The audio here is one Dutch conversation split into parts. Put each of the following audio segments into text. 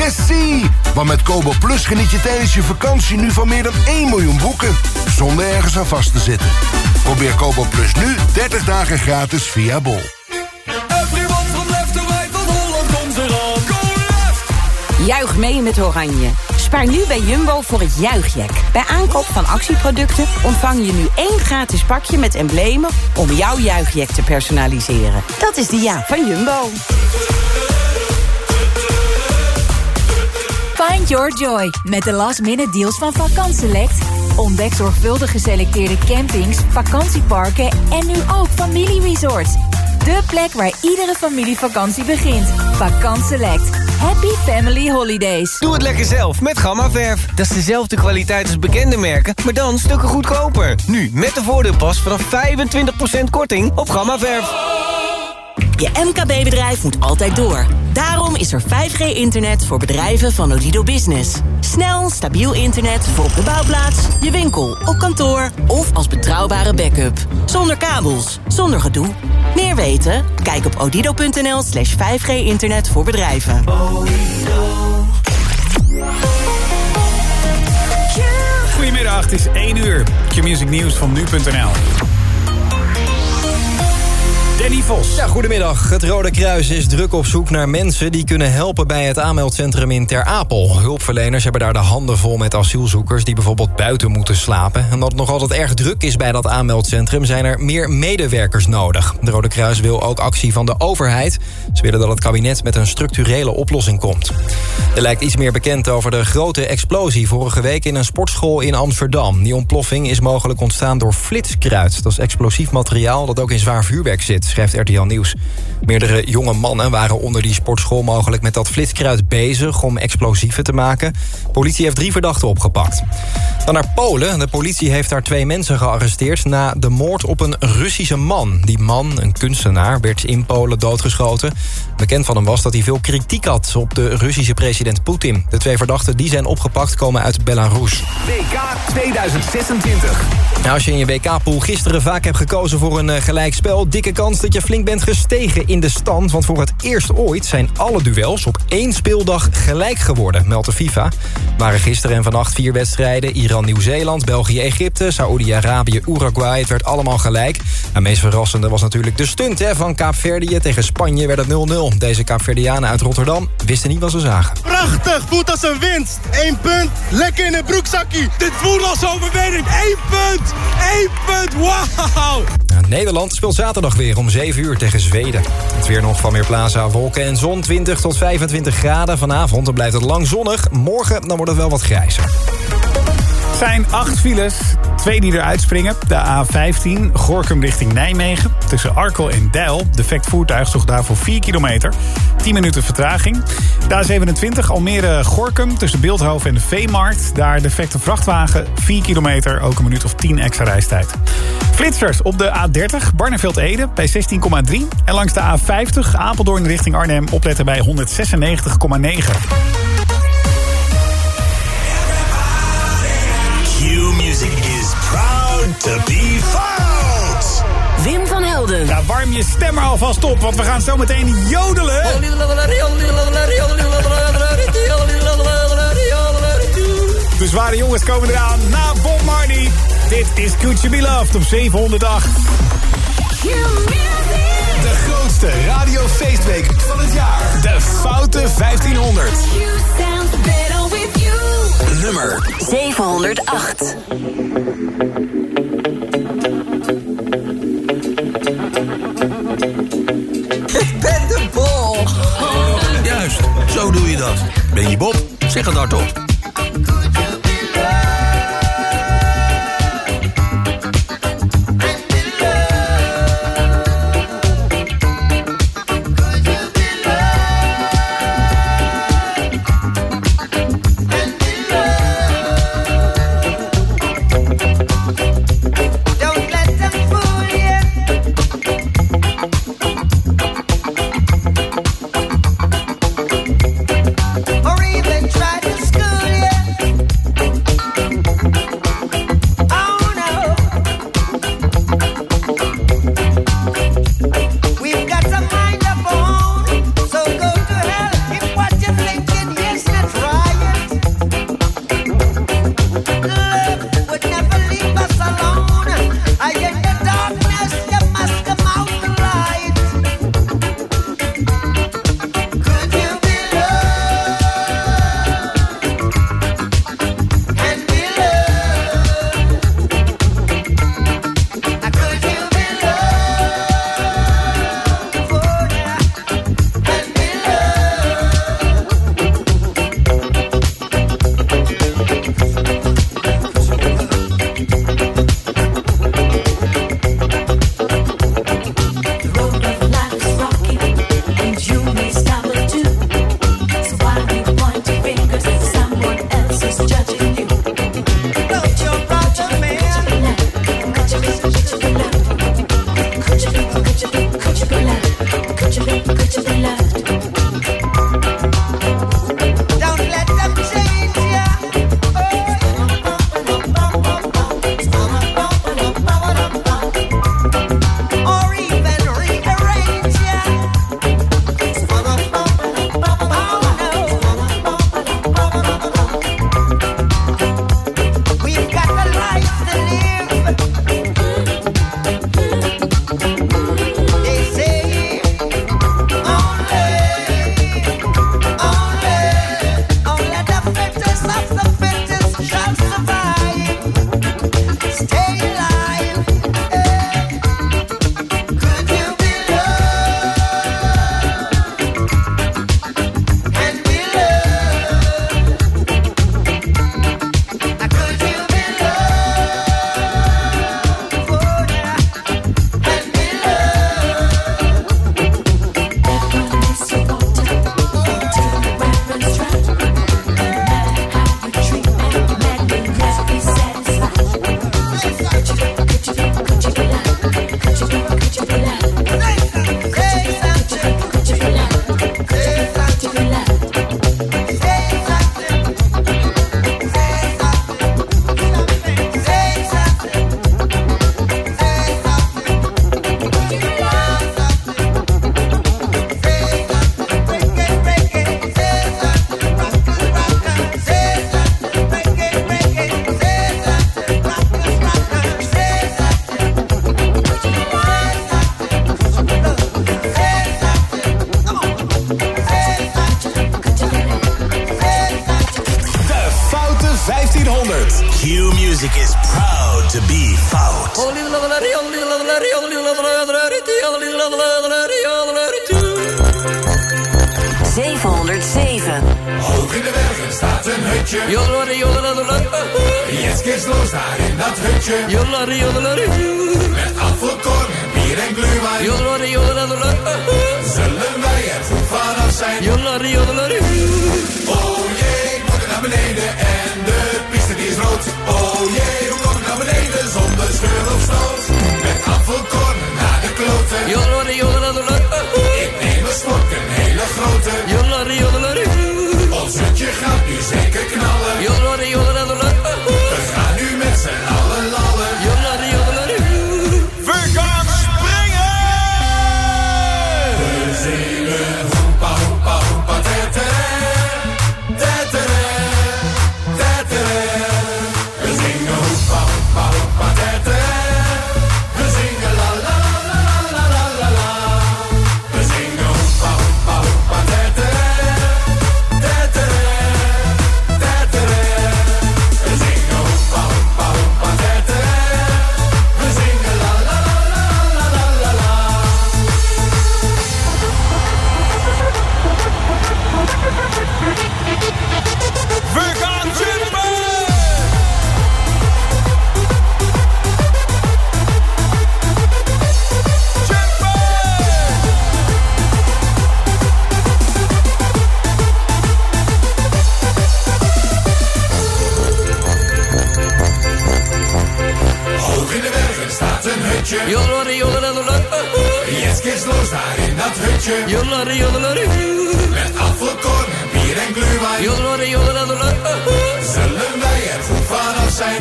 Yes-zie! Want met Kobo Plus geniet je tijdens je vakantie nu van meer dan 1 miljoen boeken. Zonder ergens aan vast te zitten. Probeer Kobo Plus nu 30 dagen gratis via Bol. Everyone from left to right, van Holland komt eraan. Go left! Juich mee met Oranje. Spaar nu bij Jumbo voor het Juichjack. Bij aankoop van actieproducten ontvang je nu 1 gratis pakje met emblemen om jouw Juichjack te personaliseren. Dat is de ja van Jumbo. Find your joy met de last-minute deals van Vakantselect. Ontdek zorgvuldig geselecteerde campings, vakantieparken en nu ook familieresorts. De plek waar iedere familievakantie begint. Vakantselect. Happy Family Holidays. Doe het lekker zelf met Gamma-verf. Dat is dezelfde kwaliteit als bekende merken, maar dan stukken goedkoper. Nu met de voordeelpas vanaf 25% korting op Gamma-verf. Je MKB-bedrijf moet altijd door. Daarom is er 5G-internet voor bedrijven van Odido Business. Snel, stabiel internet voor op de bouwplaats, je winkel, op kantoor of als betrouwbare backup. Zonder kabels, zonder gedoe. Meer weten? Kijk op odido.nl/5G-internet voor bedrijven. Goedemiddag, het is 1 uur. Q-Music Nieuws van nu.nl. Danny Vos. Ja, goedemiddag. Het Rode Kruis is druk op zoek naar mensen die kunnen helpen bij het aanmeldcentrum in Ter Apel. Hulpverleners hebben daar de handen vol met asielzoekers die bijvoorbeeld buiten moeten slapen. En omdat het nog altijd erg druk is bij dat aanmeldcentrum zijn er meer medewerkers nodig. Het Rode Kruis wil ook actie van de overheid. Ze willen dat het kabinet met een structurele oplossing komt. Er lijkt iets meer bekend over de grote explosie vorige week in een sportschool in Amsterdam. Die ontploffing is mogelijk ontstaan door flitskruid. Dat is explosief materiaal dat ook in zwaar vuurwerk zit, schrijft RTL Nieuws. Meerdere jonge mannen waren onder die sportschool mogelijk met dat flitskruid bezig om explosieven te maken. Politie heeft 3 verdachten opgepakt. Dan naar Polen. De politie heeft daar 2 mensen gearresteerd na de moord op een Russische man. Die man, een kunstenaar, werd in Polen doodgeschoten. Bekend van hem was dat hij veel kritiek had op de Russische president Poetin. De 2 verdachten die zijn opgepakt komen uit Belarus. WK 2026. Nou, als je in je WK-pool gisteren vaak hebt gekozen voor een gelijkspel, dikke kans dat je flink bent gestegen in de stand. Want voor het eerst ooit zijn alle duels op 1 speeldag gelijk geworden, meldt de FIFA. Er waren gisteren en vannacht 4 wedstrijden. Iran-Nieuw-Zeeland, België-Egypte, Saoedi-Arabië, Uruguay. Het werd allemaal gelijk. Het meest verrassende was natuurlijk de stunt van Kaapverdië. Tegen Spanje werd het 0-0. Deze Kaapverdianen uit Rotterdam wisten niet wat ze zagen. Prachtig, voelt als een winst. 1 punt, lekker in het broekzakkie. Dit voelt als overwinning. 1 punt. 1 punt, wauw. Nederland speelt zaterdag weer om 7 uur tegen Zweden. Het weer nog van Weerplaza, wolken en zon, 20 tot 25 graden. Vanavond dan blijft het lang zonnig. Morgen dan wordt het wel wat grijzer. Het zijn 8 files, 2 die eruit springen. De A15, Gorinchem richting Nijmegen. Tussen Arkel en Deil. Defect voertuig zorgt daarvoor 4 kilometer. 10 minuten vertraging. De A27, Almere-Gorinchem. Tussen Beeldhoven en de Veemarkt. Daar defecte vrachtwagen, 4 kilometer. Ook een minuut of 10 extra reistijd. Flitsers op de A30, Barneveld-Ede bij 16,3. En langs de A50, Apeldoorn richting Arnhem. Opletten bij 196,9. Q-Music is proud to be found. Wim van Helden. Ja, warm je stem er alvast op, want we gaan zo meteen jodelen. De zware jongens komen eraan na Bob Marley. Dit is Could You Be Loved op 708. De grootste radiofeestweek van het jaar. De Foute 1500. Nummer 708. Ik ben de Bol. Juist, zo doe je dat. Ben je Bob? Zeg het hardop. Or even try to school you. Music is proud to be fout. 707. Hoog in de bergen staat een hutje. Jetskis los daar in dat hutje. Met afvalkorn en bier en glühwein. Zullen wij er goed vanaf zijn? Oh jee, ik moet er naar beneden en de piste die is rood. Oh jee, hoe kom ik naar beneden zonder scheur of stoot? Met afvalkorn naar de kloten. Ik neem een slok, een hele grote. Ons hutje gaat nu zeker knallen. We gaan nu met z'n allen lallen. We gaan springen! We zingen hoepa hoepa hoepa tetere, tetere, tetere. We zingen hoepa hoepa hoepa tetere. We zingen la la la la la la la. We zingen hoepa hoepa hoepa tetere, tetere, tetere. We zingen hoepa hoepa hoepa tetere. We zingen la la la la la la la. We gaan jumpen! Hoog in de bergen staat een hutje. Jetskis los daar in dat hutje. Met afvalkorn en bier en glühwein. Zullen wij er goed vanaf zijn?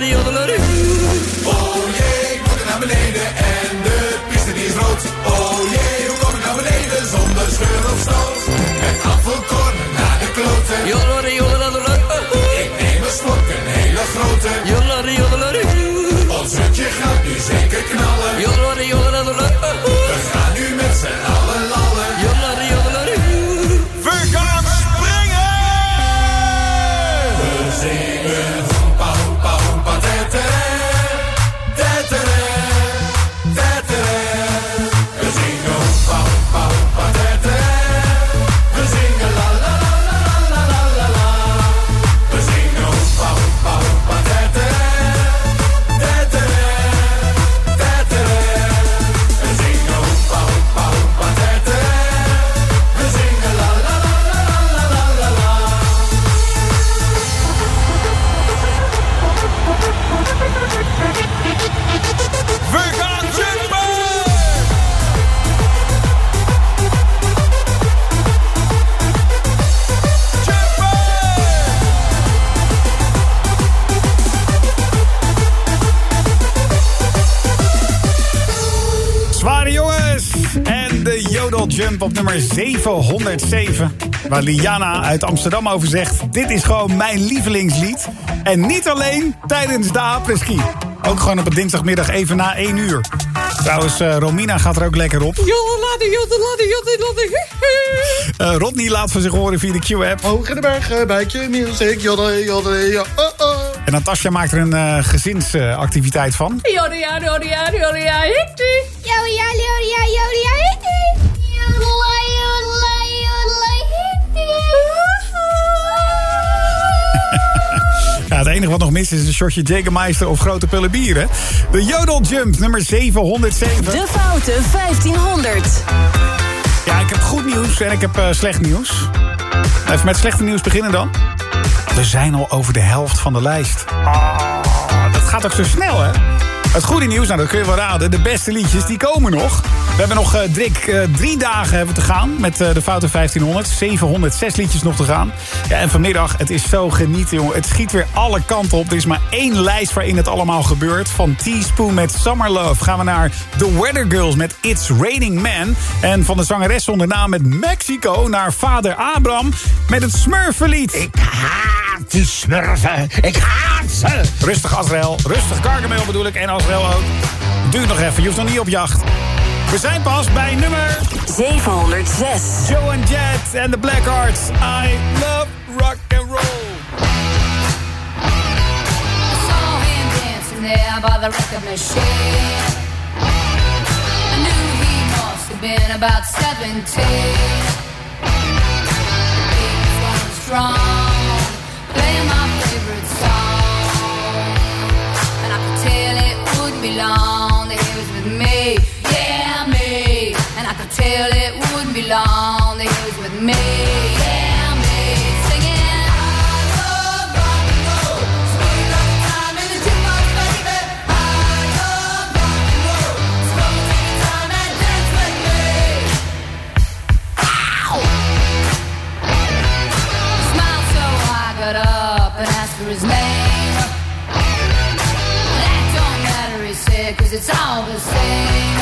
Oh jee, ik moet er naar beneden en de piste die is rood. Oh jee, hoe kom ik naar beneden zonder scheur of stoot? Met afvalkorn naar de kloten. Ik neem een slok, een hele grote. Ons hutje gaat nu zeker knallen. We gaan nu met z'n allen lallen. We gaan springen! We zingen hoepa hoepa hoepa tetere, tetere, tetere. We zingen hoepa hoepa hoepa tetere. We zingen Jump op nummer 707. Waar Liana uit Amsterdam over zegt... dit is gewoon mijn lievelingslied. En niet alleen tijdens de apres-ski. Ook gewoon op een dinsdagmiddag even na 1 uur. Trouwens, Romina gaat er ook lekker op. Rodney laat van zich horen via de Q-app. Hoog in de bergen, bij Q-music, jodde, jodde, ja, oh, oh. En Natasja maakt er een gezinsactiviteit van. Ja, het enige wat nog mis is een shotje Jägermeister of grote pullen bieren. De Jodel Jump, nummer 707. De foute 1500. Ja, ik heb goed nieuws en ik heb slecht nieuws. Even met slechte nieuws beginnen dan. We zijn al over de helft van de lijst. Dat gaat ook zo snel, hè? Het goede nieuws, nou dat kun je wel raden. De beste liedjes, die komen nog. We hebben nog 3 dagen hebben te gaan met de foute 1500. 706 liedjes nog te gaan. Ja, en vanmiddag, het is zo genieten, jongen. Het schiet weer alle kanten op. Er is maar 1 lijst waarin het allemaal gebeurt. Van Teaspoon met Summer Love gaan we naar The Weather Girls met It's Raining Men. En van de zangeres zonder naam met Mexico naar Vader Abraham met het Smurfenlied. Ik haat die smurfen. Ik haat ze. Rustig Azrael, rustig Gargamel bedoel ik. En Azrael ook. Duurt nog even, je hoeft nog niet op jacht. We zijn pas bij nummer 706. Joe and Jet and the Blackhearts. I love rock and roll. I saw him dancing there by the record machine. I knew he must have been about 17. He was going strong, playing my favorite song. And I could tell it wouldn't be long that he was with me. Yeah, me. And I could tell it wouldn't be long that he was with me. Yeah, me. Singing, I love rock and roll. Spend all the time in the jukebox, baby. I love rock and roll. So take your time and dance with me. Ow! He smiled so I got up and asked for his name. That don't matter, he said, 'cause it's all the same.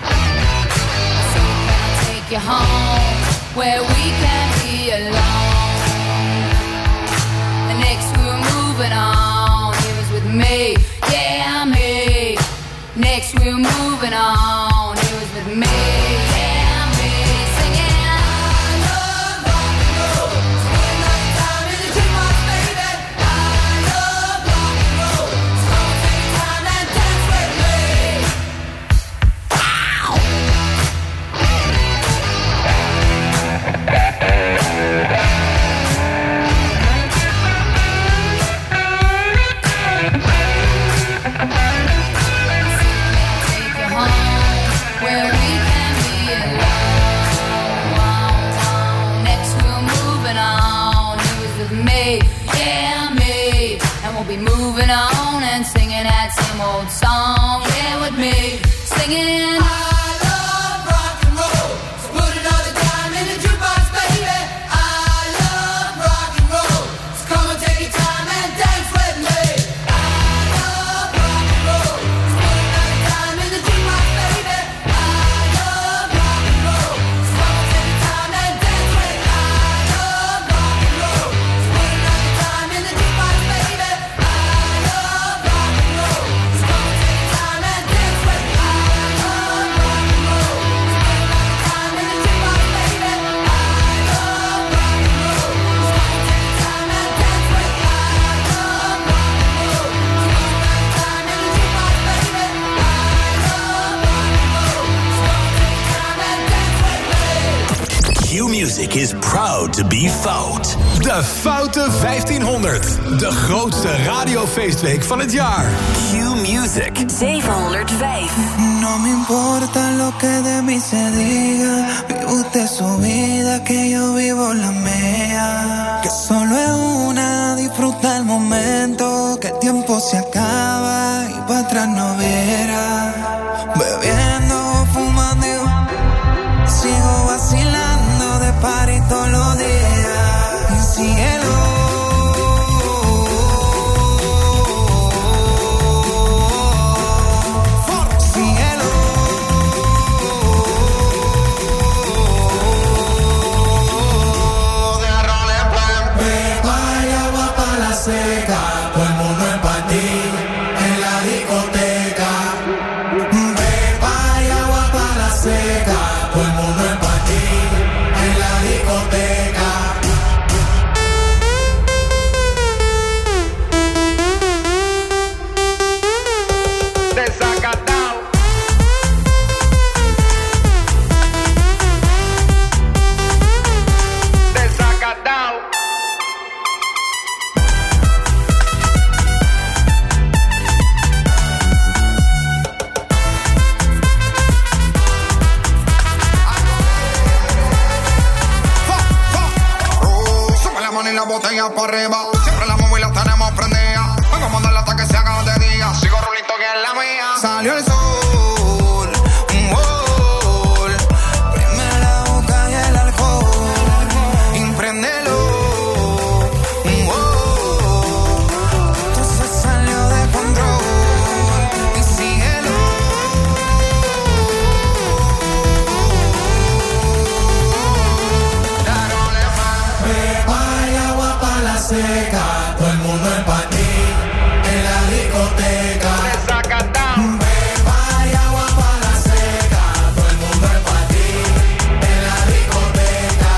You home where we can be alone. And next we were moving on. He was with me, yeah, me. Next we were moving on. He was with me, yeah, me. Singing, I love rock and roll. Spend all the time in the jukebox, baby. I love rock and roll. So take your time and dance with me. Ow! Moving on and singing that same old song. Yeah, with me singing. I love rock and roll. So put another dime in the jukebox, baby. I love rock and roll. So come and take your time and dance with me. I love rock and roll. So put another dime in the jukebox, baby. I love rock and roll. So come and take your time and dance with me. I love rock and roll. So put another dime in the jukebox, baby. Q-Music is proud to be Fout. De Foute 1500. De grootste radiofeestweek van het jaar. Q-Music 705. No me importa lo que de mí se diga. Vive usted su vida, que yo vivo la mía. Que solo es una, disfruta el momento. Que el tiempo se acaba y para atrás no viera. Bebiendo, fumando, sigo vacilando de party todos los días. Cielo. seca, todo el mundo en panty, en la discoteca. Pepa y agua pa' la seca, todo el mundo en panty, en la discoteca. Desacatao. Desacatao. Sube la mano y la botella para arriba. Siempre la móvil la tenemos prendida. Vengo a mandarla hasta que se haga de día. Sigo rulito que es la mía. Salió el sol. Prime la boca y el alcohol. Impréndelo. Entonces salió de control. Y síguelo. Pepa y agua pa' la seca, todo el mundo en panty, en la discoteca. Pepa y agua pa' la seca, todo el mundo en panty, en la discoteca.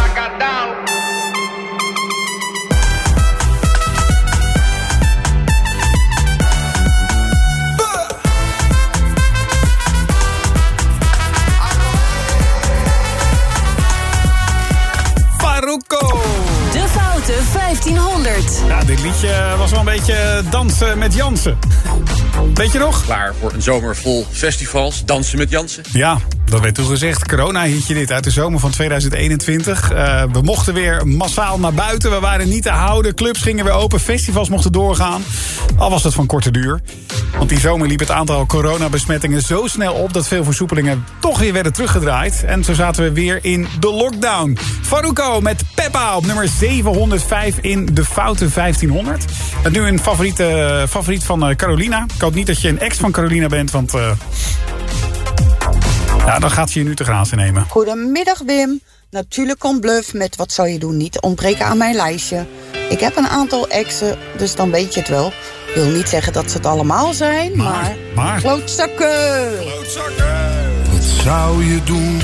Farruko. De Foute 1500. Ja, dit liedje was wel een beetje dansen met Jansen. Weet je nog? Klaar voor een zomer vol festivals, dansen met Jansen. Ja, dat werd toen gezegd. Corona-hitje dit uit de zomer van 2021. We mochten weer massaal naar buiten. We waren niet te houden. Clubs gingen weer open. Festivals mochten doorgaan. Al was dat van korte duur. Want die zomer liep het aantal coronabesmettingen zo snel op dat veel versoepelingen toch weer werden teruggedraaid. En zo zaten we weer in de lockdown. Farruko met Peppa op nummer 705 in de Foute 1500. En nu een favoriet van Carolina. Ik hoop niet dat je een ex van Carolina bent, want ja, dan gaat ze je nu te grazen nemen. Goedemiddag Wim. Natuurlijk kon Bluff met Wat zou je doen niet ontbreken aan mijn lijstje. Ik heb een aantal exen, dus dan weet je het wel. Ik wil niet zeggen dat ze het allemaal zijn, maar... Klootzakken! Wat zou je doen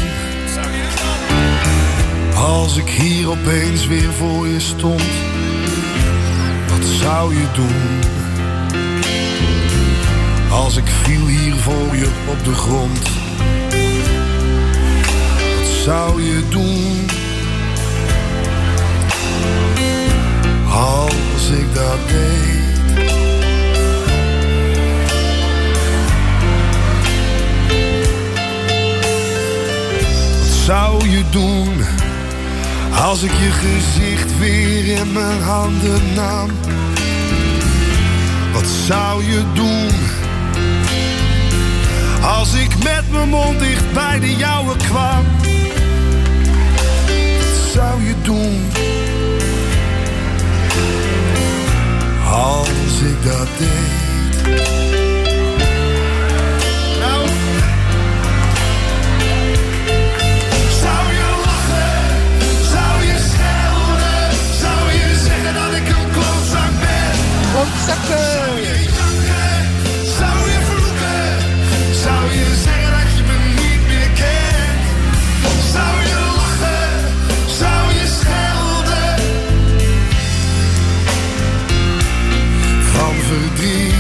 als ik hier opeens weer voor je stond? Wat zou je doen als ik viel hier voor je op de grond? Wat zou je doen als ik dat deed? Wat zou je doen als ik je gezicht weer in mijn handen nam? Wat zou je doen als ik met mijn mond dicht bij de jouwe kwam? Wat zou je doen als ik dat deed? Nou, zou je lachen? Zou je schelden? Zou je zeggen dat ik een klootzak ben? Klootzakken! Zou je janken? Zou je vloeken? Zou je zeggen dat je me niet meer kent? Zou je lachen? Zou je schelden? Van verdriet.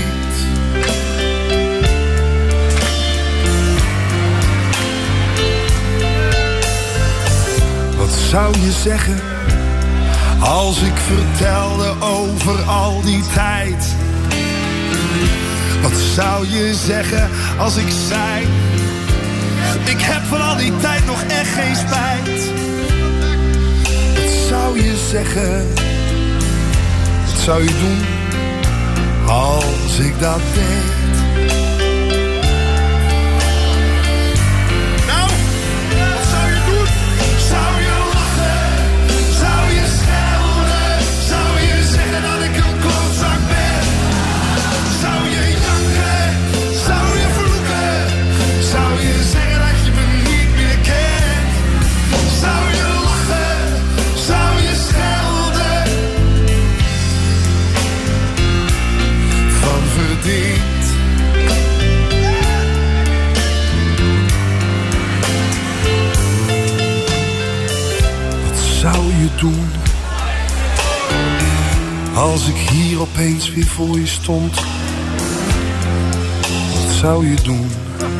Wat zou je zeggen als ik vertelde over al die tijd? Wat zou je zeggen als ik zei: ik heb van al die tijd nog echt geen spijt? Wat zou je zeggen? Wat zou je doen als ik dat deed? Nou, wat zou je doen? Zou je lachen? Zou je schelden? Zou je zeggen dat ik een klootzak ben? Zou je janken? Zou je vloeken? Zou je zeggen dat je me niet meer kent? Zou je lachen? Zou je schelden? Als ik hier opeens weer voor je stond, wat zou je doen?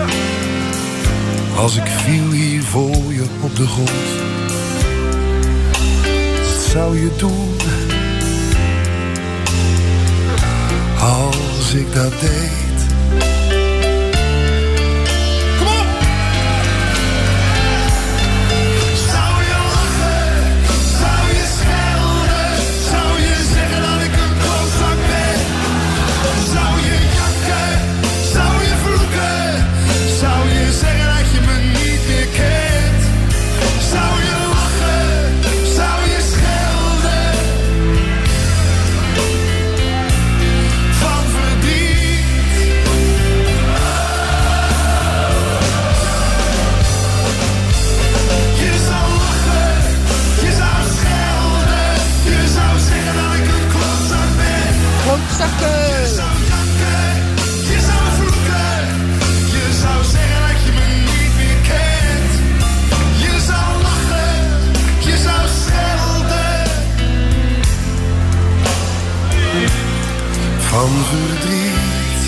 Als ik viel hier voor je op de grond, wat zou je doen? Als ik dat deed. Van verdriet.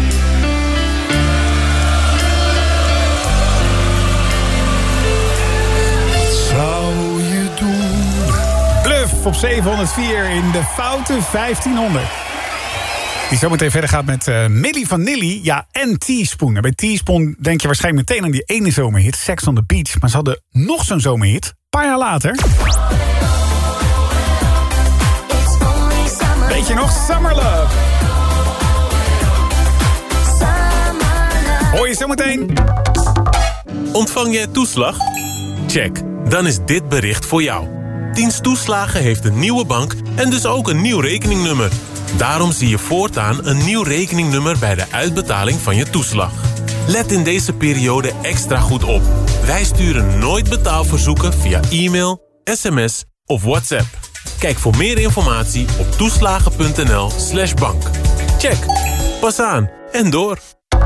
Wat zou je doen? Bluff op 704 in de foute 1500. Die zometeen verder gaat met Milli Vanilli, ja, en Teaspoon. En bij Teaspoon denk je waarschijnlijk meteen aan die ene zomerhit, Sex on the Beach. Maar ze hadden nog zo'n zomerhit, een paar jaar later. Weet je nog? Summer Love. Hoor je zo meteen. Ontvang jij toeslag? Check, dan is dit bericht voor jou. Dienst Toeslagen heeft een nieuwe bank en dus ook een nieuw rekeningnummer. Daarom zie je voortaan een nieuw rekeningnummer bij de uitbetaling van je toeslag. Let in deze periode extra goed op. Wij sturen nooit betaalverzoeken via e-mail, sms of WhatsApp. Kijk voor meer informatie op toeslagen.nl/bank. Check, pas aan en door.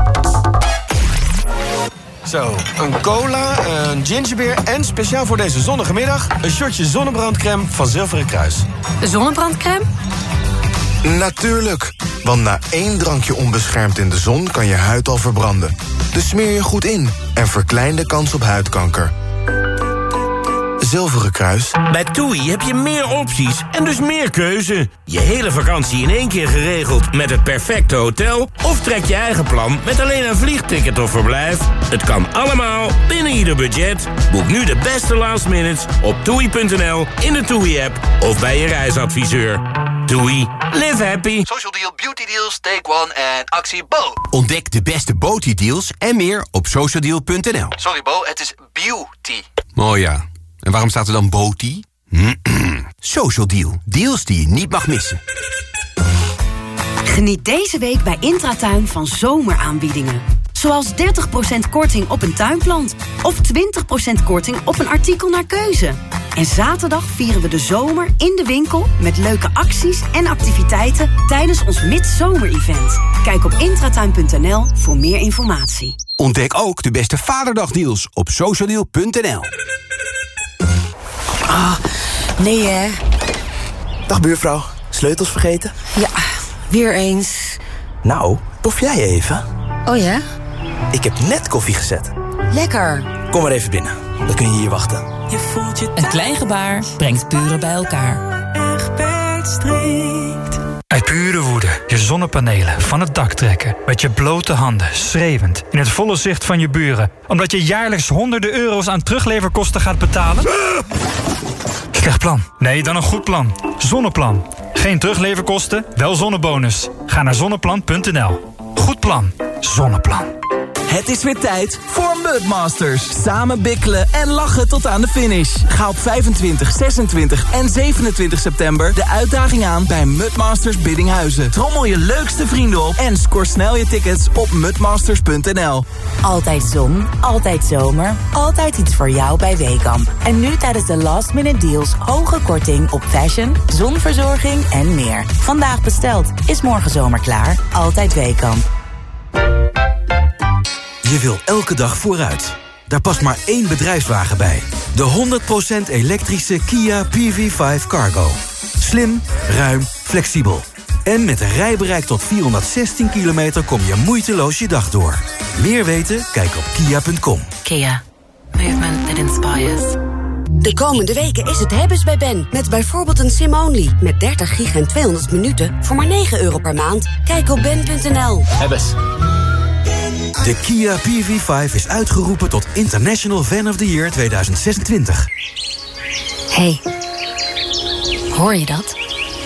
Zo, een cola, een gingerbeer en speciaal voor deze zonnige middag een shotje zonnebrandcrème van Zilveren Kruis. Zonnebrandcrème? Natuurlijk, want na 1 drankje onbeschermd in de zon kan je huid al verbranden. Dus smeer je goed in en verklein de kans op huidkanker. Zilveren Kruis. Bij TUI heb je meer opties en dus meer keuze. Je hele vakantie in 1 keer geregeld met het perfecte hotel, of trek je eigen plan met alleen een vliegticket of verblijf. Het kan allemaal binnen ieder budget. Boek nu de beste last minutes op TUI.nl, in de TUI-app of bij je reisadviseur. TUI, live happy. Social Deal, Beauty Deals, Take One en actie Bo. Ontdek de beste Beauty deals en meer op socialdeal.nl. Sorry Bo, het is beauty. Oh ja, en waarom staat er dan Beauty? Social Deal, deals die je niet mag missen. Geniet deze week bij Intratuin van zomeraanbiedingen. Zoals 30% korting op een tuinplant. Of 20% korting op een artikel naar keuze. En zaterdag vieren we de zomer in de winkel met leuke acties en activiteiten tijdens ons midzomer-event. Kijk op intratuin.nl voor meer informatie. Ontdek ook de beste Vaderdagdeals op socialdeal.nl. Ah, nee hè. Dag buurvrouw, sleutels vergeten? Ja, weer eens. Nou, proef jij even? Oh ja? Ik heb net koffie gezet. Lekker. Kom maar even binnen, dan kun je hier wachten. Een klein gebaar brengt buren bij elkaar. Egberts strikt. Uit pure woede je zonnepanelen van het dak trekken. Met je blote handen, schreeuwend, in het volle zicht van je buren. Omdat je jaarlijks honderden euro's aan terugleverkosten gaat betalen? Slecht plan. Nee, dan een goed plan. Zonneplan. Geen terugleverkosten, wel zonnebonus. Ga naar zonneplan.nl. Goed plan. Zonneplan. Het is weer tijd voor Mudmasters. Samen bikkelen en lachen tot aan de finish. Ga op 25, 26 en 27 september de uitdaging aan bij Mudmasters Biddinghuizen. Trommel je leukste vrienden op en scoor snel je tickets op mudmasters.nl. Altijd zon, altijd zomer, altijd iets voor jou bij Weekamp. En nu tijdens de last minute deals hoge korting op fashion, zonverzorging en meer. Vandaag besteld, is morgen zomer klaar. Altijd Weekamp. Je wil elke dag vooruit. Daar past maar 1 bedrijfswagen bij. De 100% elektrische Kia PV5 Cargo. Slim, ruim, flexibel. En met een rijbereik tot 416 kilometer kom je moeiteloos je dag door. Meer weten? Kijk op kia.com. Kia. Movement that inspires. De komende weken is het hebben's bij Ben. Met bijvoorbeeld een sim-only. Met 30 gig en 200 minuten voor maar €9 per maand. Kijk op ben.nl. Hebbes. De Kia PV5 is uitgeroepen tot International Fan of the Year 2026. Hey, hoor je dat?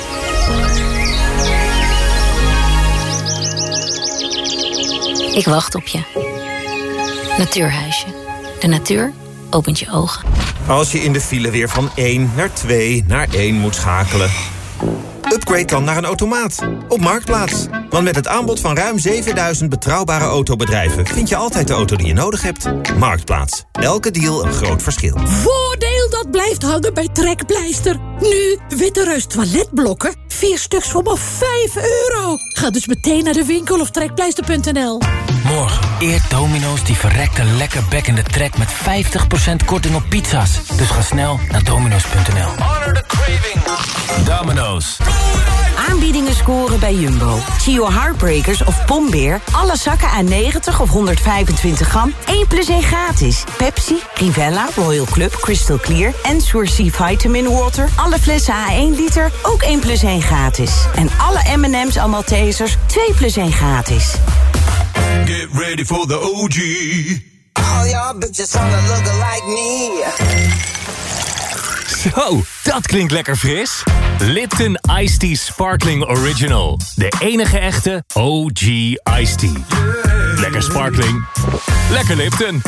Ik wacht op je. Natuurhuisje. De natuur opent je ogen. Als je in de file weer van 1 naar 2 naar 1 moet schakelen. Upgrade dan naar een automaat. Op Marktplaats. Want met het aanbod van ruim 7000 betrouwbare autobedrijven vind je altijd de auto die je nodig hebt. Marktplaats. Elke deal een groot verschil. Voordeel dat blijft hangen bij Trekpleister. Nu Witte Reus toiletblokken. 4 stuks voor maar €5. Ga dus meteen naar de winkel of trekpleister.nl. Morgen eert Domino's die verrekte lekker bekkende trek met 50% korting op pizza's. Dus ga snel naar domino's.nl. Honor the craving. Domino's. Aanbiedingen scoren bij Jumbo. Chio Heartbreakers of Pombeer. Alle zakken aan 90 of 125 gram. 1 plus 1 gratis. Pepsi, Rivella, Royal Club, Crystal Clear en Sourcy Vitamin Water. Alle flessen A1 liter, ook 1 plus 1 gratis. En alle M&M's Maltesers 2 plus 1 gratis. Get ready for the OG. All y'all bitches wanna look like me. Zo, dat klinkt lekker fris. Lipton Iced Tea Sparkling Original. De enige echte OG Iced Tea. Lekker sparkling. Lekker Lipton.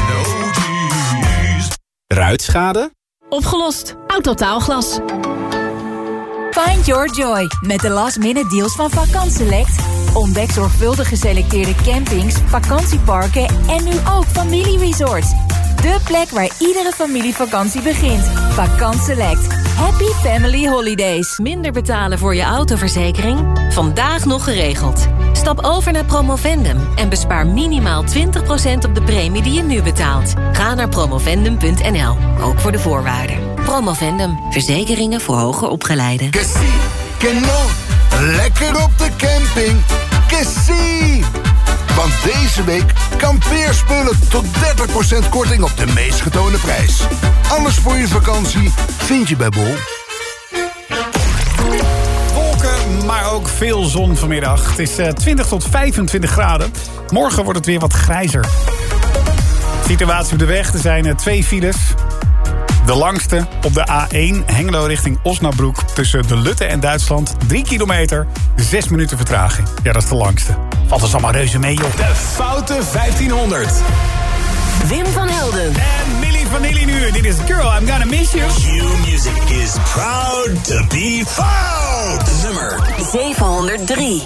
Ruitschade? Opgelost. Autotaalglas. Find your joy met de last minute deals van Vakant Select. Ontdek zorgvuldig geselecteerde campings, vakantieparken en nu ook familieresorts. De plek waar iedere familievakantie begint. Vakant Select. Happy Family Holidays. Minder betalen voor je autoverzekering? Vandaag nog geregeld. Stap over naar Promovendum en bespaar minimaal 20% op de premie die je nu betaalt. Ga naar promovendum.nl, ook voor de voorwaarden. Promovendum, verzekeringen voor hoger opgeleiden. Que sí, que no. Lekker op de camping. Que sí. Want deze week kampeerspullen tot 30% korting op de meest getoonde prijs. Alles voor je vakantie vind je bij Bol. Wolken, maar ook veel zon vanmiddag. Het is 20 tot 25 graden. Morgen wordt het weer wat grijzer. Situatie op de weg, er zijn 2 files. De langste op de A1 Hengelo richting Osnabrück tussen de Lutte en Duitsland. 3 kilometer, 6 minuten vertraging. Ja, dat is de langste. Valt dus allemaal reuze mee, joh. De Foute 1500. Wim van Helden. En Milli Vanilli nu. Dit is Girl, I'm Gonna Miss You. Q-Music is proud to be found. Nummer 703.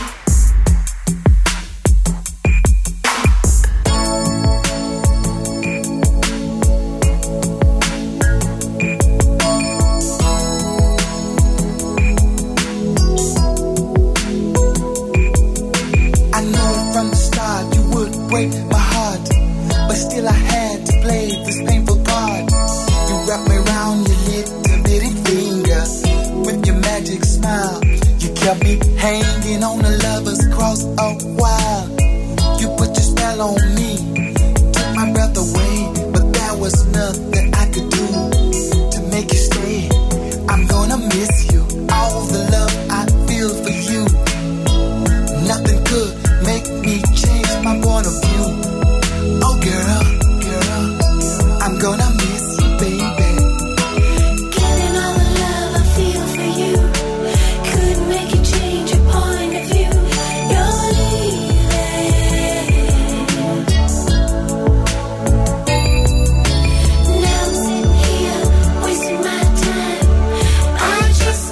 Break my heart, but still I had to play this painful part. You wrap me around your little bitty finger with your magic smile. You kept me hanging on the lover's cross a while. You put your spell on me, took my breath away, but there was nothing I could do to make you stay. I'm gonna miss you, all the love I feel for you. Nothing could make me change my point of view. Oh girl, I'm gonna miss you, baby. Getting all the love I feel for you could make you change your point of view. You're leaving. Now I'm sitting here wasting my time. I just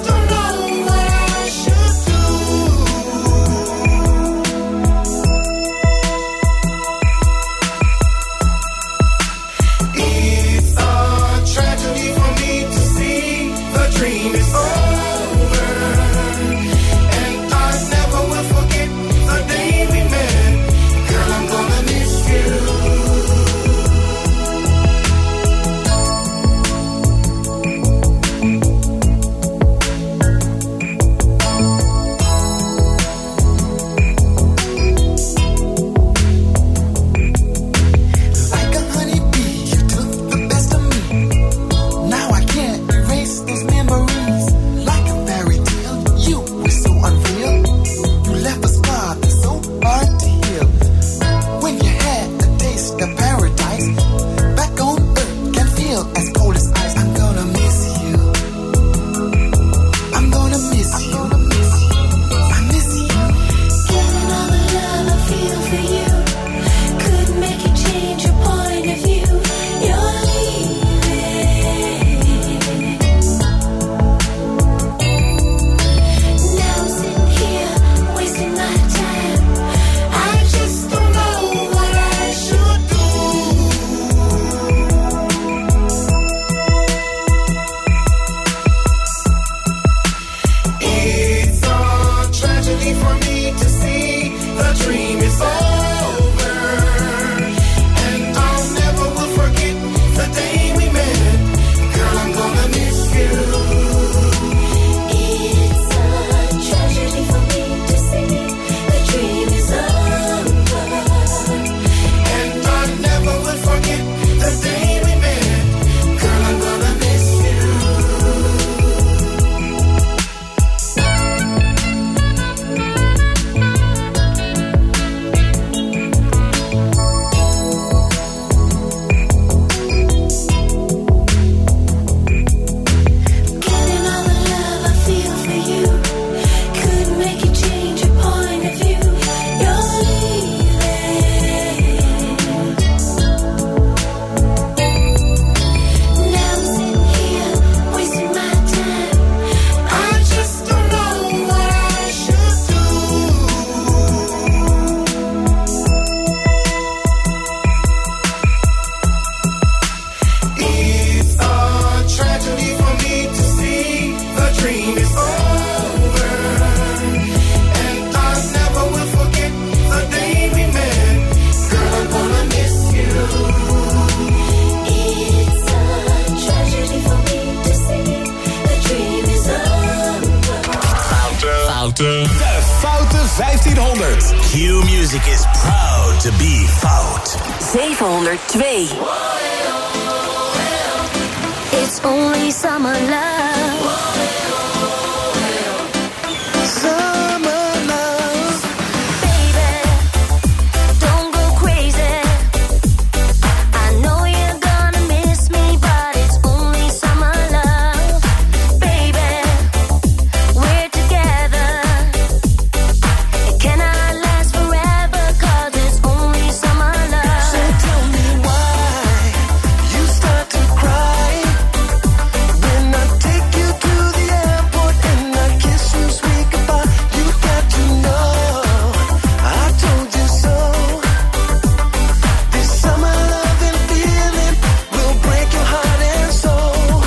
De Foute 1500. Q-Music is proud to be fout. 702. It's only summer love. Summer love. Baby, don't go crazy. I know you're gonna miss me, but it's only summer love. Baby, we're together. It cannot last forever, 'cause it's only summer love. So tell me why you start to cry when I take you to the airport and I kiss you sweet goodbye. You got to know I told you so. This summer love and feeling will break your heart and soul.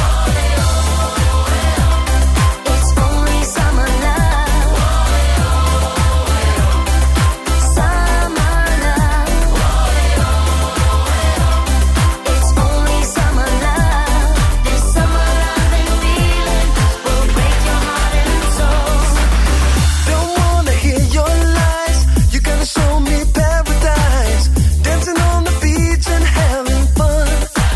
It's only summer love. Summer love. It's only summer love. This summer love and feeling will break your heart and soul. Don't wanna hear your lies. You gotta show me paradise. Dancing on the beach and having fun.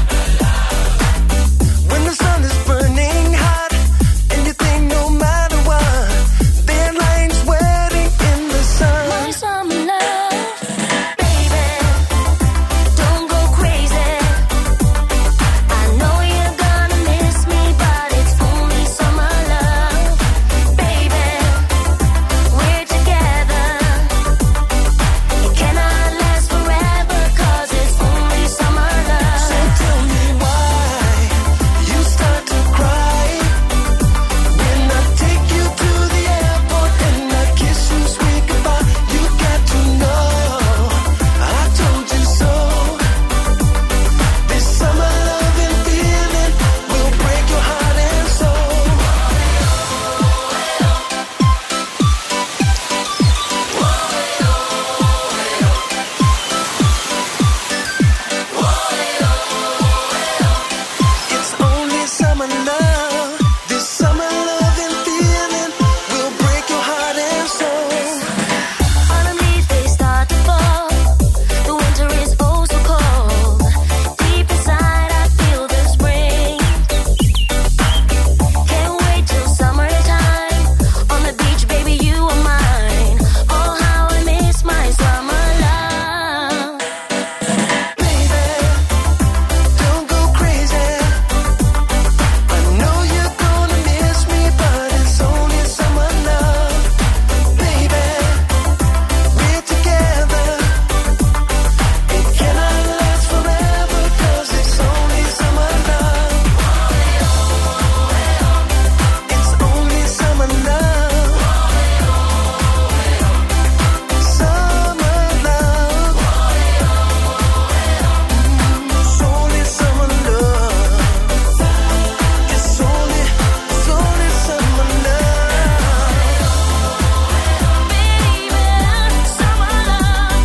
When the sun is burning hot and you think no matter what, they're lying sweating in the sun. My summer love, baby, don't go crazy. I know you're gonna miss me, but it's only summer love. Baby, we're together. It cannot last forever, 'cause it's only summer love. So tell me why you start to cry when I take you to the airport and I kiss you sweet goodbye. You got to know I told you so. This summer love and feeling will break your heart and soul. It's only summer love. This summer love and feeling will break your heart and soul. Autumn leaves, they start to fall. The winter is oh so cold. Deep inside I feel the spring. Can't wait till summertime. On the beach, baby, you are mine. Oh, how I miss my summer love. Baby, don't go crazy. I know you're gonna miss me, but it's only summer love. Baby, we're together. It cannot last forever, 'cause it's only summer love. It's only summer love. Summer love. It's only summer love. It's only summer love. Baby, summer love.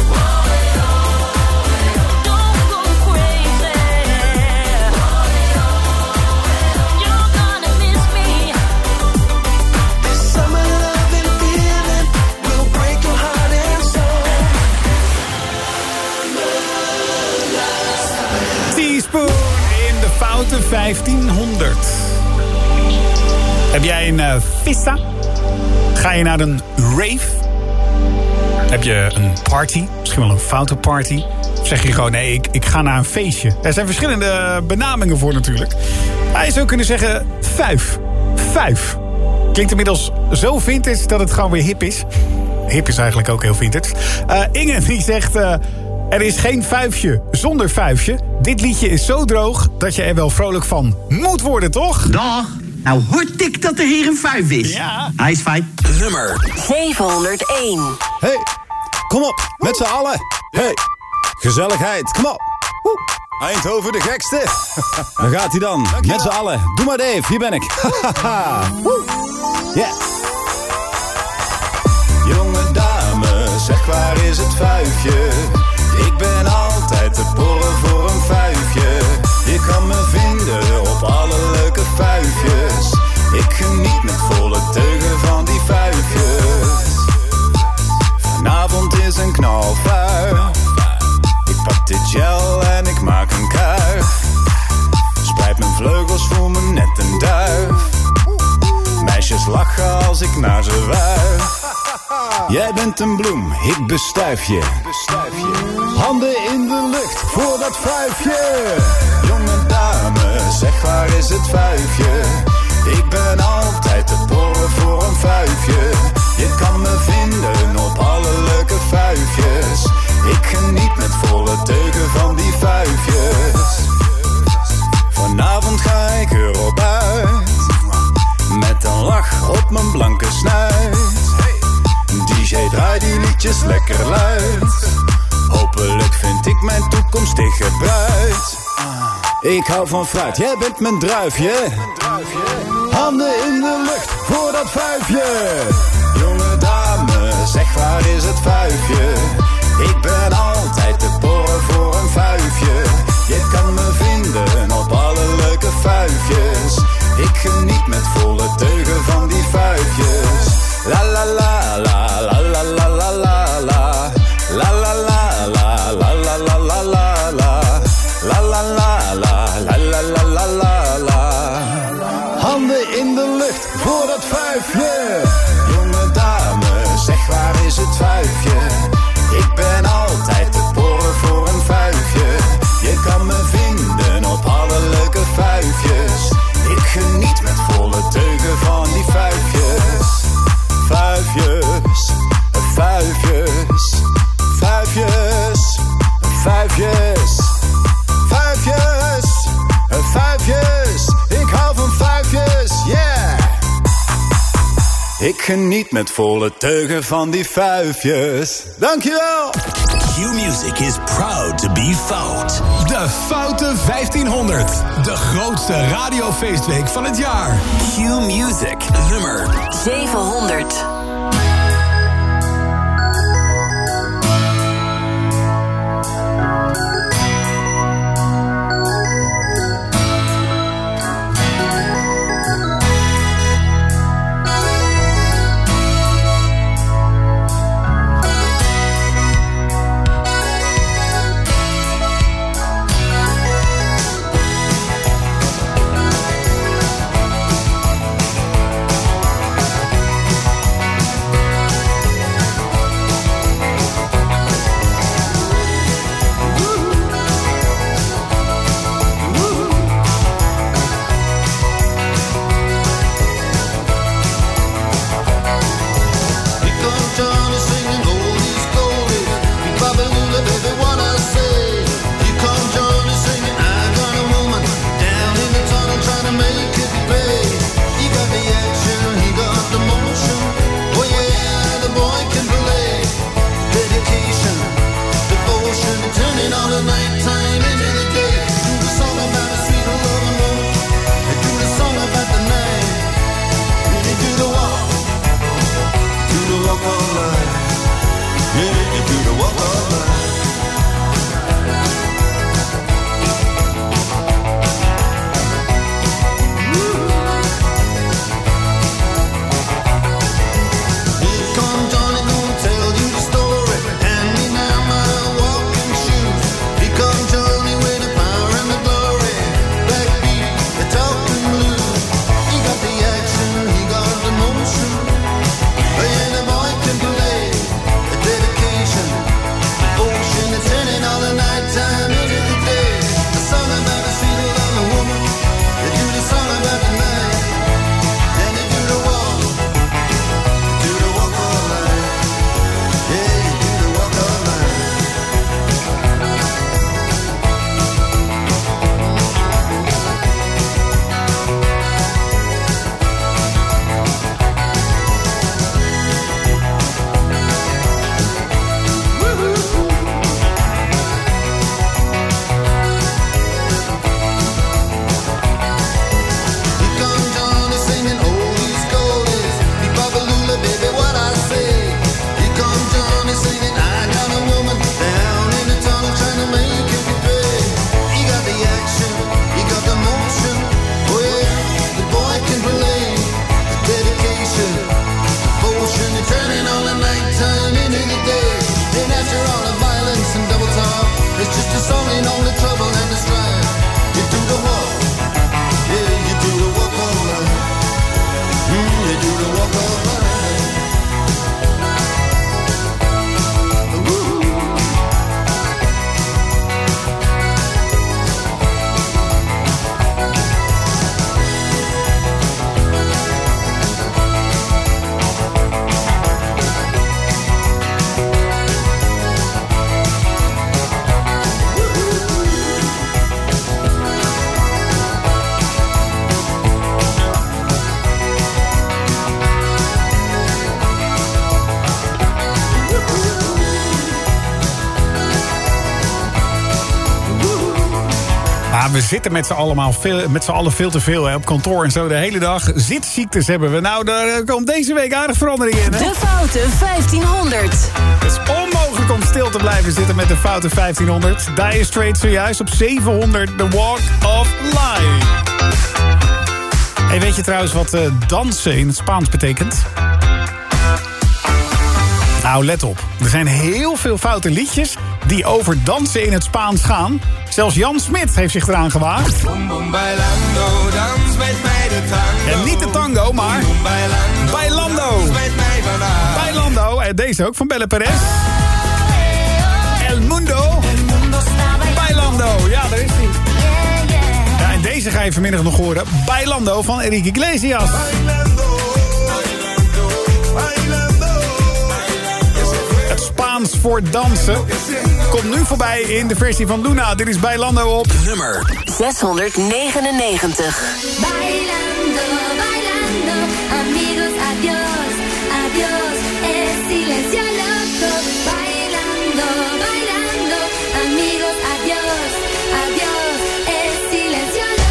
Don't go crazy. You're gonna miss me. This summer love and feeling will break your heart and soul. Teaspoon in de Foute 1500. Heb jij een vista? Ga je naar een rave? Heb je een party? Misschien wel een foute party? Of zeg je gewoon, nee, ik ga naar een feestje? Er zijn verschillende benamingen voor natuurlijk. Maar je zou kunnen zeggen, fuif. Klinkt inmiddels zo vintage dat het gewoon weer hip is. Hip is eigenlijk ook heel vintage. Inge die zegt, er is geen fuifje zonder fuifje. Dit liedje is zo droog dat je er wel vrolijk van moet worden, toch? Dag. Nou hoort ik dat er hier een fuif is. Ja. Hij is fijn. Nummer 701. Hey, kom op, met z'n allen. Hey, gezelligheid, kom op. Woe. Eindhoven de gekste. Daar gaat hij dan, met z'n allen. Doe maar Dave, hier ben ik. Woe. Yeah. Jonge dame, zeg waar is het fuifje? Ik ben altijd te porren voor een fuifje. Je kan me vinden op alle leuke fuifjes. Ik geniet met volle teugen van die fuifjes. als ik naar ze wuif. Jij bent een bloem, ik bestuif je. Handen in de lucht voor dat vuifje. Jonge dame, zeg waar is het vuifje? Ik ben altijd te porren voor een vuifje. Je kan me vinden op alle leuke vuifjes. Ik geniet met volle teugen van die vuifjes. Vanavond ga ik erop uit, met een lach op mijn blanke snuit. DJ draai die liedjes lekker luid. Hopelijk vind ik mijn toekomstige bruid. Ik hou van fruit, jij bent mijn druifje. Handen in de lucht voor dat vuifje. Jonge dame, zeg waar is het vuifje? Ik ben altijd te porren voor een vuifje. Je kan me vinden op alle leuke vuifjes. Ik geniet met volle teugen van die vuifjes. La la la la la la la la la la. La la la la la la la la la la. La la la la la la la la la la. Handen in de lucht voor dat vuifje. Jonge dame, zeg waar is het vuifje? Ik ben altijd te porren voor een vuifje. Je kan me vinden op alle leuke vuifjes. Ik geniet met volle teugen van die vuifjes. Vuifjes, vuifjes, vuifjes, vuifjes, vuifjes, vuifjes. Ik hou van vuifjes, yeah! Ik geniet met volle teugen van die vuifjes. Dankjewel! Q-Music is proud to be Fout. De Foute 1500. De grootste radiofeestweek van het jaar. Q-Music nummer 700. Ja, we zitten met z'n allen veel te veel hè, op kantoor en zo de hele dag. Zitziektes hebben we. Nou, daar komt deze week aardig verandering in. Hè? De Foute 1500. Het is onmogelijk om stil te blijven zitten met de Foute 1500. Dire Straits zojuist op 700, The Walk of Life. Hey, weet je trouwens wat dansen in het Spaans betekent? Nou, let op. Er zijn heel veel foute liedjes die over dansen in het Spaans gaan. Zelfs Jan Smit heeft zich eraan gewaagd. En niet de tango, maar Bailando. Bailando, en deze ook van Belle Perez. El Mundo. Bailando, ja, daar is hij. Ja, en deze ga je vanmiddag nog horen. Bailando van Enrique Iglesias. Het Spaans voor dansen komt nu voorbij in de versie van Luna. Dit is Bailando op nummer 699. Bailando, bailando, amigos, adiós, adiós, es silencio loco. Bailando, bailando, amigos, adiós, adiós, es silencio loco.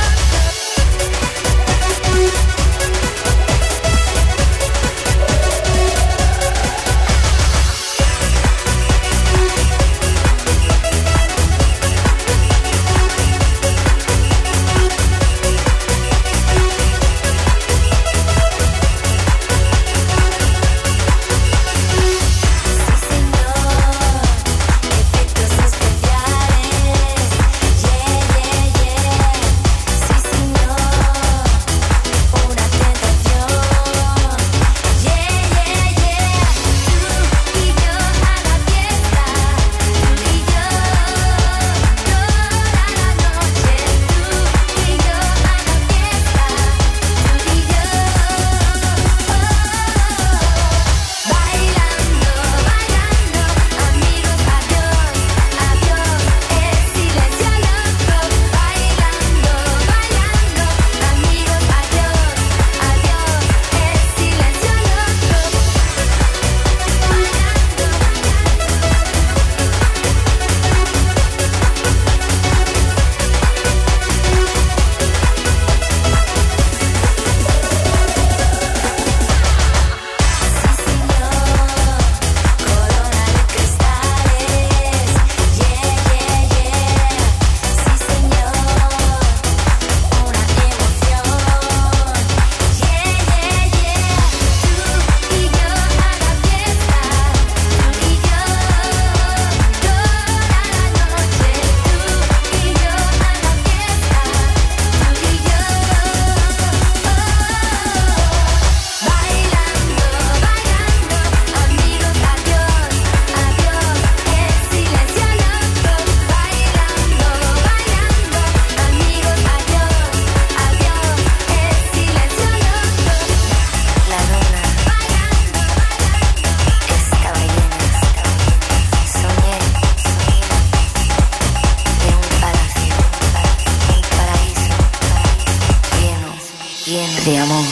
De amor.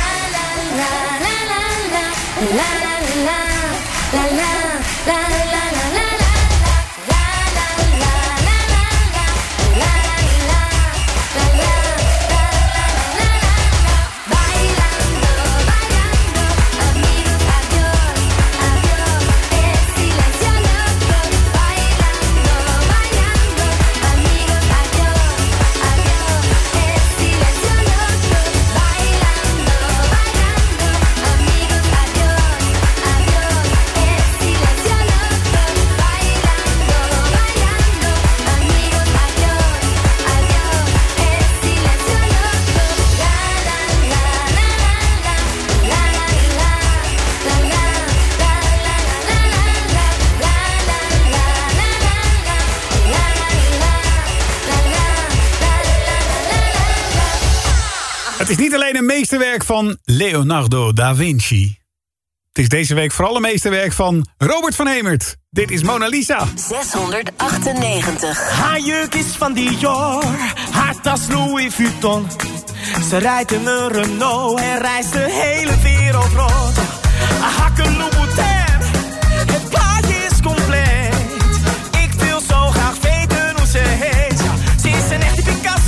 Het is niet alleen een meesterwerk van Leonardo da Vinci. Het is deze week vooral een meesterwerk van Robert van Hemert. Dit is Mona Lisa. 698. Haar jurk is van Dior, haar tas Louis Vuitton. Ze rijdt in een Renault en reist de hele wereld rond. Hakken Louboutin, het plaatje is compleet. Ik wil zo graag weten hoe ze heet. Ze is een echte Picasso.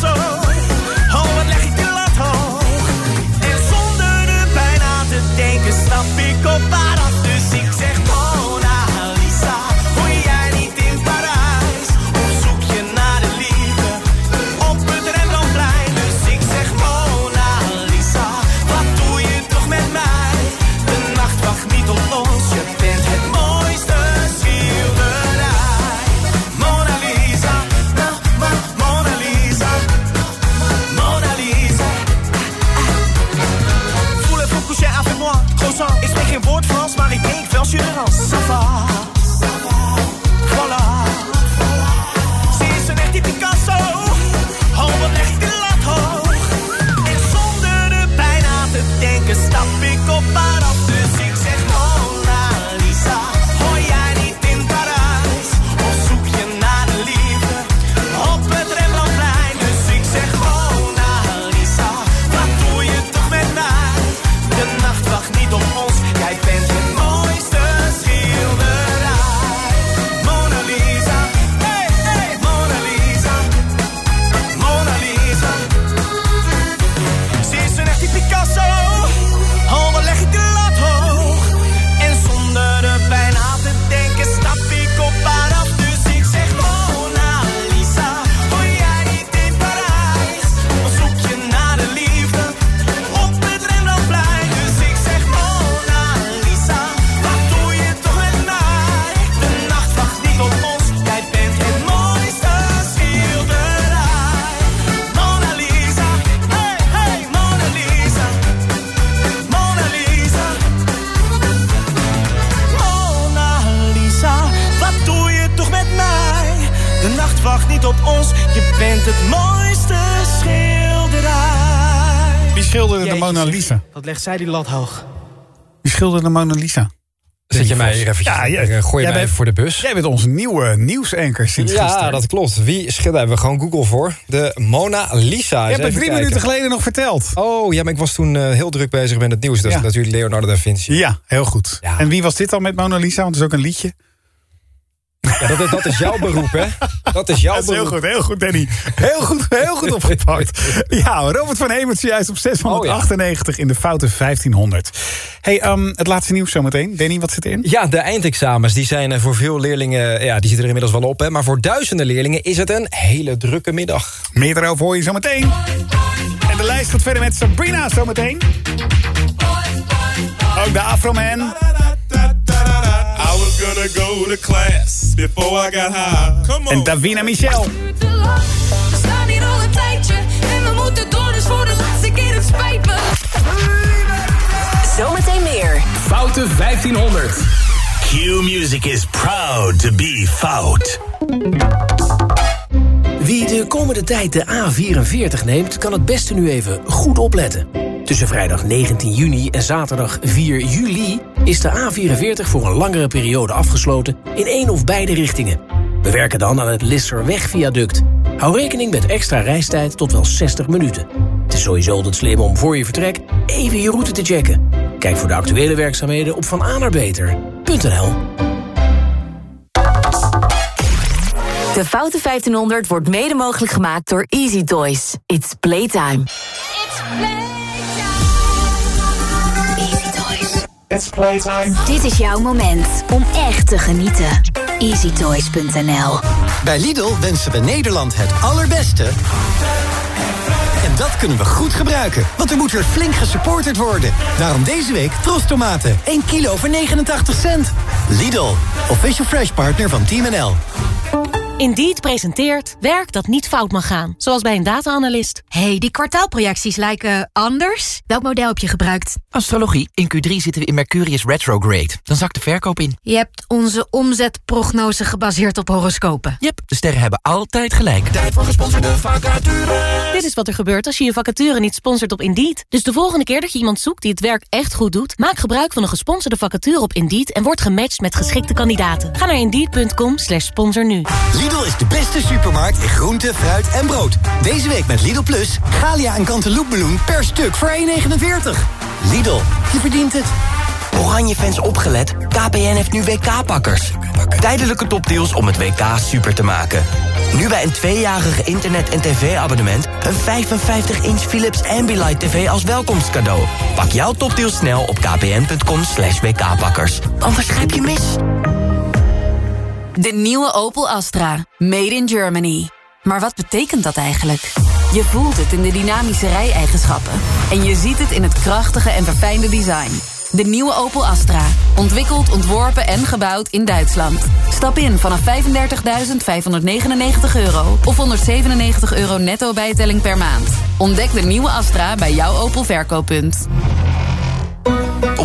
een woord Frans, maar ik denk wel Surans. Ça va, voilà. Ze is een echte Picasso, oh wat leg ik de lat hoog. En zonder er bijna te denken stap ik op haar af. Dus ik zeg Mona Lisa, hoor jij niet in Parijs? Of zoek je naar de liefde op het Rembrandtplein? Dus ik zeg Mona Lisa, wat doe je toch met mij? De nacht wacht niet op ons, jij bent het mooiste schilderij. Mona Lisa, hey, hey, Mona Lisa, Mona Lisa. Ze is een echte Picasso, oh wat leg ik de lat hoog. En zonder er bijna te denken stap ik op haar af. Dus ik zeg Mona Lisa, hoor jij niet in Parijs? Of zoek je naar de liefde op het Rembrandtplein? Dus ik zeg Mona Lisa, wat doe je toch met mij? De nacht wacht niet op ons, jij bent het mooiste schilderij. Mona Lisa, hey, hey, Mona Lisa, Mona Lisa. Mona Lisa, wat doe je toch met mij? De nacht wacht niet op ons, je bent het mooiste schilderij. Wie schilderde de Mona Lisa? Wat legt zij die lat hoog? Wie schilderde de Mona Lisa? Zet je mij hier eventjes, gooi je mij even voor de bus. Jij bent onze nieuwe nieuwsanker sinds gisteren. Ja, dat klopt. Wie schilderde? Hebben we gewoon Google voor. De Mona Lisa. Je hebt het 3 minuten geleden nog verteld. Oh, ja, maar ik was toen heel druk bezig met het nieuws. Dat is natuurlijk Leonardo da Vinci. Ja, heel goed. Ja. En wie was dit dan met Mona Lisa? Want het is ook een liedje. Ja, dat is jouw beroep, hè? Dat is jouw beroep. Heel goed, Danny. Heel goed opgepakt. Ja, Robert van Hemert juist op 698 in de foute 1500. Hey, het laatste nieuws zometeen. Danny, wat zit erin? Ja, de eindexamens die zijn voor veel leerlingen, ja, die zitten er inmiddels wel op. Hè, maar voor duizenden leerlingen is het een hele drukke middag. Meer daarover hoor je zometeen. En de lijst gaat verder met Sabrina zometeen. Ook de Afroman. I was gonna go to class before I got high. Come on. En Davina Michel. We staan hier al een tijdje en we moeten door, dus voor de laatste keer het spijt me. Zometeen meer. Foute 1500. Q-Music is proud to be fout. Wie de komende tijd de A44 neemt, kan het beste nu even goed opletten. Tussen vrijdag 19 juni en zaterdag 4 juli is de A44 voor een langere periode afgesloten in één of beide richtingen. We werken dan aan het Lisserweg-viaduct. Hou rekening met extra reistijd tot wel 60 minuten. Het is sowieso altijd slim om voor je vertrek even je route te checken. Kijk voor de actuele werkzaamheden op vananaarbeter.nl. De Foute 1500 wordt mede mogelijk gemaakt door Easy Toys. It's playtime. It's playtime. Dit is jouw moment om echt te genieten. EasyToys.nl. Bij Lidl wensen we Nederland het allerbeste. En dat kunnen we goed gebruiken, want er moet weer flink gesupporterd worden. Daarom deze week Trostomaten, 1 kilo voor 89 cent. Lidl, official fresh partner van Team NL. Indeed presenteert werk dat niet fout mag gaan. Zoals bij een data-analyst. Hey, die kwartaalprojecties lijken anders. Welk model heb je gebruikt? Astrologie. In Q3 zitten we in Mercurius retrograde. Dan zakt de verkoop in. Je hebt onze omzetprognose gebaseerd op horoscopen. Yep, de sterren hebben altijd gelijk. Tijd voor gesponsorde vacatures. Dit is wat er gebeurt als je je vacature niet sponsort op Indeed. Dus de volgende keer dat je iemand zoekt die het werk echt goed doet, maak gebruik van een gesponsorde vacature op Indeed en word gematcht met geschikte kandidaten. Ga naar Indeed.com/sponsor nu. Lidl is de beste supermarkt in groente, fruit en brood. Deze week met Lidl Plus, Galia en Cantaloupemeloen per stuk voor 1,49. Lidl, je verdient het. Oranje-fans opgelet. KPN heeft nu WK-pakkers. Tijdelijke topdeals om het WK super te maken. Nu bij een 2-jarige internet- en tv-abonnement een 55-inch Philips Ambilight TV als welkomstcadeau. Pak jouw topdeals snel op kpn.com/WK-pakkers. Anders grijp je mis. De nieuwe Opel Astra. Made in Germany. Maar wat betekent dat eigenlijk? Je voelt het in de dynamische rijeigenschappen. En je ziet het in het krachtige en verfijnde design. De nieuwe Opel Astra. Ontwikkeld, ontworpen en gebouwd in Duitsland. Stap in vanaf €35.599 of €197 netto bijtelling per maand. Ontdek de nieuwe Astra bij jouw Opel verkooppunt. Op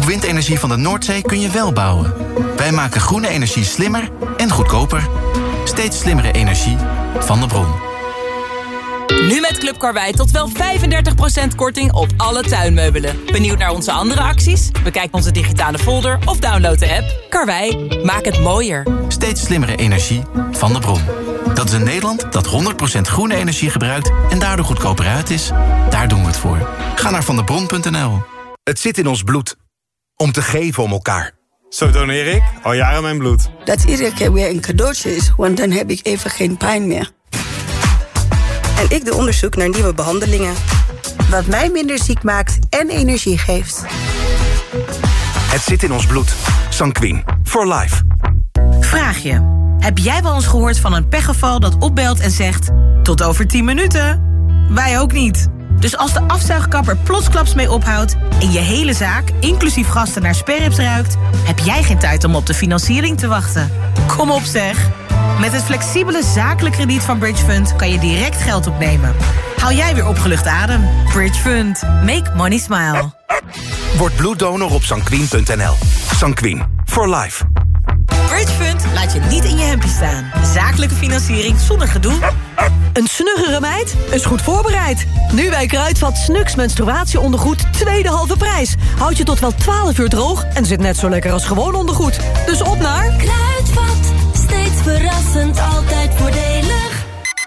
Op windenergie van de Noordzee kun je wel bouwen. Wij maken groene energie slimmer en goedkoper. Steeds slimmere energie van de bron. Nu met Club Karwei tot wel 35% korting op alle tuinmeubelen. Benieuwd naar onze andere acties? Bekijk onze digitale folder of download de app. Karwei, maak het mooier. Steeds slimmere energie van de bron. Dat is een Nederland dat 100% groene energie gebruikt en daardoor goedkoper uit is. Daar doen we het voor. Ga naar vandebron.nl. Het zit in ons bloed. Om te geven om elkaar. Zo doneer ik al jaren mijn bloed. Dat iedere keer weer een cadeautje is, want dan heb ik even geen pijn meer. En ik doe onderzoek naar nieuwe behandelingen. Wat mij minder ziek maakt en energie geeft. Het zit in ons bloed. Sanquin. For life. Vraag je. Heb jij wel eens gehoord van een pechgeval dat opbelt en zegt... tot over 10 minuten? Wij ook niet. Dus als de afzuigkapper plotsklaps mee ophoudt... en je hele zaak, inclusief gasten, naar sperrips ruikt... heb jij geen tijd om op de financiering te wachten. Kom op zeg. Met het flexibele zakelijk krediet van Bridge Fund... kan je direct geld opnemen. Haal jij weer opgelucht adem. Bridge Fund. Make money smile. Word bloeddonor op sanquin.nl. Sanquin. For life. Bridge Fund laat je niet in je hempje staan. Zakelijke financiering zonder gedoe. Een snuggere meid is goed voorbereid. Nu bij Kruidvat Snux menstruatieondergoed tweede halve prijs. Houd je tot wel 12 uur droog en zit net zo lekker als gewoon ondergoed. Dus op naar... Kruidvat, steeds verrassend, altijd voordelig.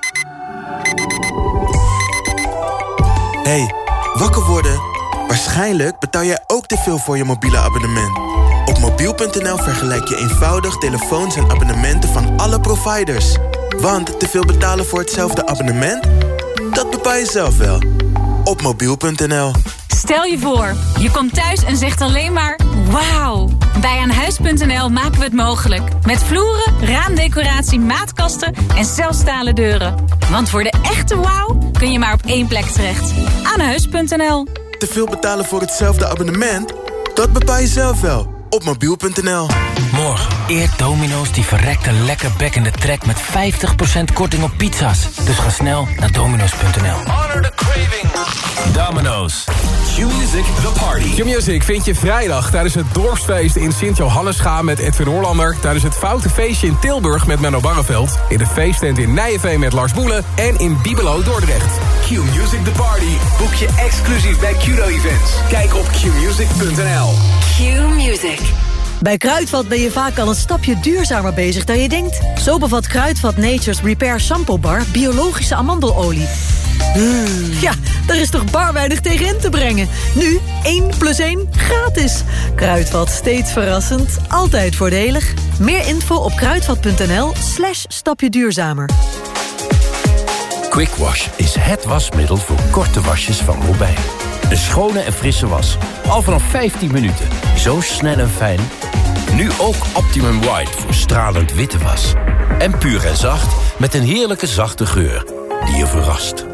Hey, wakker worden? Waarschijnlijk betaal jij ook te veel voor je mobiele abonnement. Op mobiel.nl vergelijk je eenvoudig telefoons en abonnementen van alle providers. Want te veel betalen voor hetzelfde abonnement? Dat bepaal je zelf wel. Op mobiel.nl. Stel je voor, je komt thuis en zegt alleen maar wauw. Bij Aanhuis.nl maken we het mogelijk. Met vloeren, raamdecoratie, maatkasten en zelfs stalen deuren. Want voor de echte wauw kun je maar op één plek terecht. Aanhuis.nl. Te veel betalen voor hetzelfde abonnement? Dat bepaal je zelf wel. Op mobiel.nl. Morgen eert Domino's die verrekte lekker bekkende trek met 50% korting op pizza's. Dus ga snel naar domino's.nl. Honor the craving. Domino's. Q-Music, the party. Q-Music vind je vrijdag tijdens het dorpsfeest in Sint-Johannesga met Edwin Hollander. Tijdens het Foute Feestje in Tilburg met Menno Barreveld. In de feesttent in Nijenveen met Lars Boelen. En in Bibelo Dordrecht. Q-Music, the party. Boek je exclusief bij Qdo Events. Kijk op qmusic.nl. Q-Music. Bij Kruidvat ben je vaak al een stapje duurzamer bezig dan je denkt. Zo bevat Kruidvat Nature's Repair Shampoo Bar biologische amandelolie. Ja, daar is toch bar weinig tegen in te brengen. Nu 1 + 1 gratis. Kruidvat, steeds verrassend, altijd voordelig. Meer info op kruidvat.nl/stapje duurzamer. Quick Wash is het wasmiddel voor korte wasjes van Robijn. Een schone en frisse was. Al vanaf 15 minuten. Zo snel en fijn. Nu ook Optimum White voor stralend witte was. En puur en zacht met een heerlijke zachte geur die je verrast.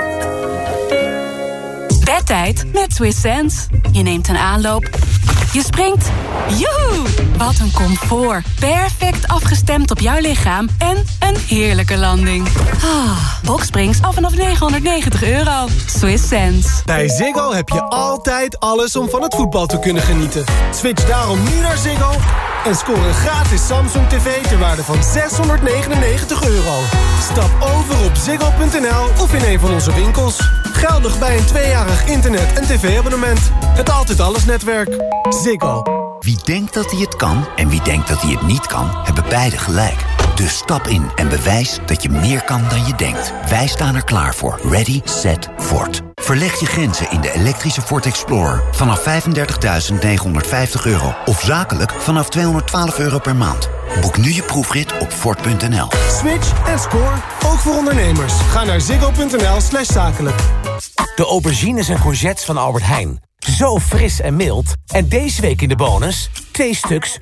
Bedtijd met Swiss Sense. Je neemt een aanloop. Je springt. Joehoe! Wat een comfort. Perfect afgestemd op jouw lichaam. En een heerlijke landing. Boxsprings al vanaf €990. Swiss Sense. Bij Ziggo heb je altijd alles om van het voetbal te kunnen genieten. Switch daarom nu naar Ziggo en score een gratis Samsung TV ter waarde van €699. Stap over op ziggo.nl of in een van onze winkels. Geldig bij een 2-jarig internet- en tv-abonnement. Het Altijd Alles netwerk. Ziggo. Wie denkt dat hij het kan en wie denkt dat hij het niet kan, hebben beide gelijk. Dus stap in en bewijs dat je meer kan dan je denkt. Wij staan er klaar voor. Ready, set, Ford. Verleg je grenzen in de elektrische Ford Explorer. Vanaf €35.950. Of zakelijk vanaf €212 per maand. Boek nu je proefrit op Ford.nl. Switch en score, ook voor ondernemers. Ga naar ziggo.nl/zakelijk. De aubergines en courgettes van Albert Heijn. Zo fris en mild. En deze week in de bonus 2 stuks